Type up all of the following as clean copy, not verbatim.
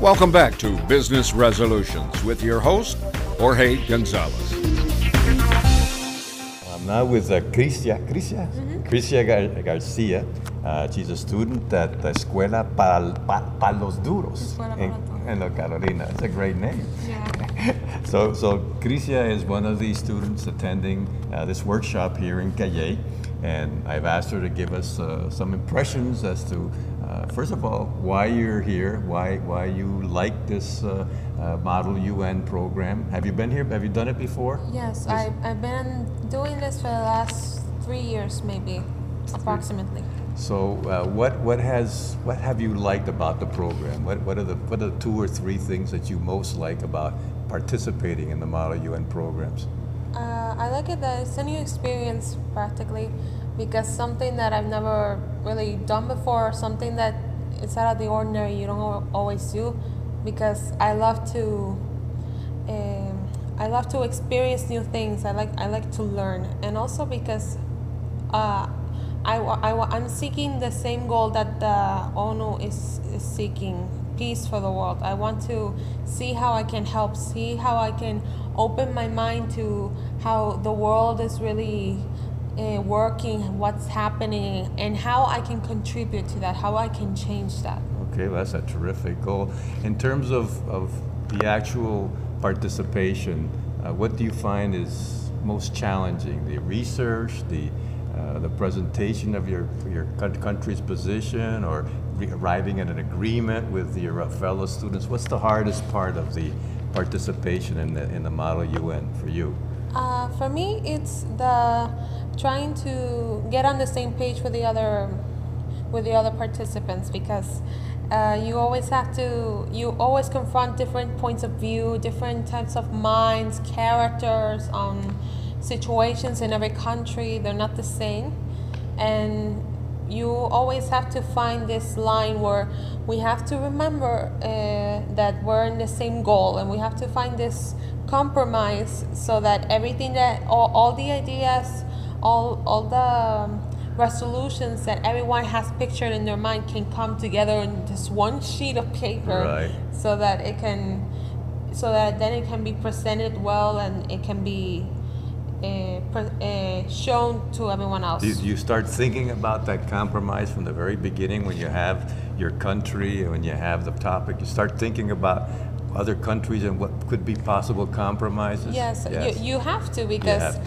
Welcome back to Business Resolutions with your host, Jorge Gonzalez. I'm now with Crisia Garcia. She's a student at the Escuela para los Duros in La Carolina. That's a great name. Yeah. So Crisia is one of these students attending this workshop here in Calle, and I've asked her to give us some impressions as to, first of all, why you're here, why you like this Model UN program. Have you been here? Have you done it before? Yes, I've been doing this for the last 3 years, maybe, approximately. So, what have you liked about the program? What are the 2 or 3 things that you most like about participating in the Model UN programs? I like it that it's a new experience, practically, because something that I've never really done before, something that is out of the ordinary, you don't always do, because I love to experience new things. I like to learn, and also because I'm seeking the same goal that the ONU is seeking, peace for the world. I want to see how I can help, see how I can open my mind to how the world is really working, what's happening, and how I can contribute to that, how I can change that. Okay, well, that's a terrific goal. In terms of the actual participation, what do you find is most challenging? The research, the presentation of your country's position, or arriving at an agreement with your fellow students? What's the hardest part of the participation in the Model UN for you? For me, it's the trying to get on the same page with the other participants, because you always confront different points of view, different types of minds, characters, situations in every country. They're not the same, and you always have to find this line where we have to remember that we're in the same goal, and we have to find this compromise so that everything that all the ideas, all the resolutions that everyone has pictured in their mind can come together in just one sheet of paper. Right. so that then it can be presented well, and it can be shown to everyone else. Do you start thinking about that compromise from the very beginning when you have your country and when you have the topic? You start thinking about other countries and what could be possible compromises? Yes. You have to, because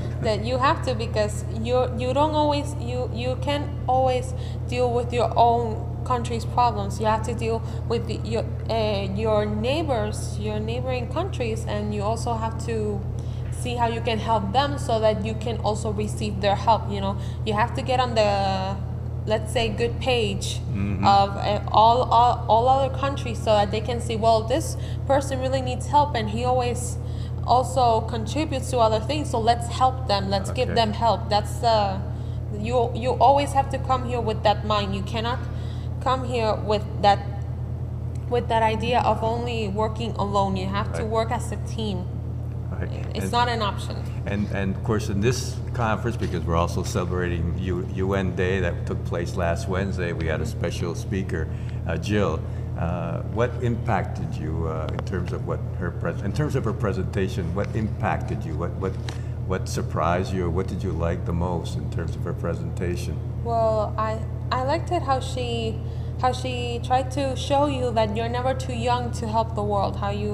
you can't always deal with your own country's problems. You have to deal with your neighbors, your neighboring countries, and you also have to see how you can help them so that you can also receive their help. You have to get on the, let's say, good page of all other countries, so that they can see, well, this person really needs help, and he always also contributes to other things, so let's help them, let's give them help. That's you always have to come here with that mind. You cannot come here with that idea of only working alone. You have to work as a team. It's not an option. And of course, in this conference, because we're also celebrating UN Day that took place last Wednesday, we had a special speaker, Jill. What impacted you in terms of her presentation? What impacted you? What surprised you? Or what did you like the most in terms of her presentation? Well, I liked it how she tried to show you that you're never too young to help the world.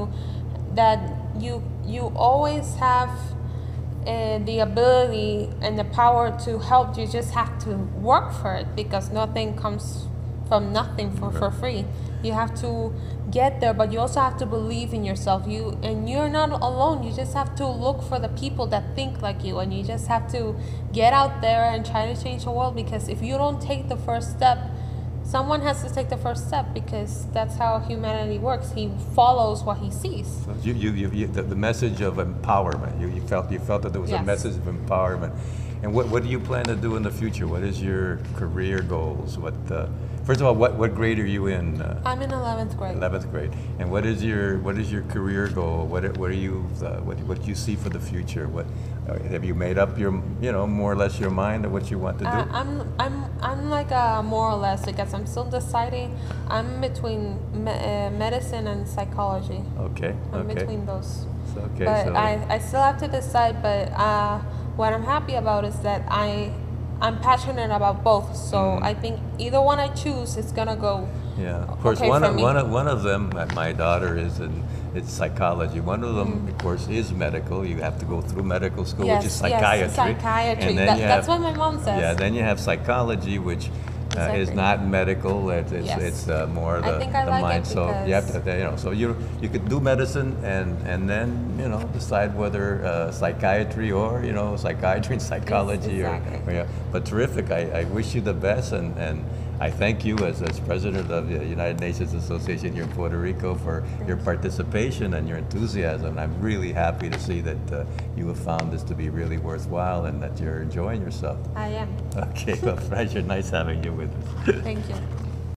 You always have the ability and the power to help. You just have to work for it, because nothing comes from nothing for free. You have to get there, but you also have to believe in yourself. You're not alone. You just have to look for the people that think like you, and you just have to get out there and try to change the world, because if you don't take the first step, someone has to take the first step, because that's how humanity works. He follows what he sees. So the message of empowerment. You felt that there was a message of empowerment, And what do you plan to do in the future? What is your career goals? First of all, what grade are you in? I'm in 11th grade. 11th grade. And what is your career goal? What do you see for the future? What have you made up your more or less your mind of what you want to do? I'm like more or less, because I'm still deciding. I'm between medicine and psychology. Okay. I'm between those. Okay. But So I still have to decide. But what I'm happy about is that I'm passionate about both. So I think either one I choose is gonna go. yeah. Of course, okay for me. one of them, my daughter is it's psychology. One of them, of course, is medical. You have to go through medical school, which is psychiatry. Yes, psychiatry. And then That's what my mom says. Yeah, then you have psychology, which is Exactly. not medical. Yes. It's more I the, think I the like it mind. So you have because- to, so you could do medicine and then decide whether psychiatry or psychiatry and psychology Exactly. or yeah. But terrific. I wish you the best and I thank you as president of the United Nations Association here in Puerto Rico for your participation and your enthusiasm. I'm really happy to see that you have found this to be really worthwhile and that you're enjoying yourself. I am. Okay, well, pleasure. Nice having you with us. Thank you.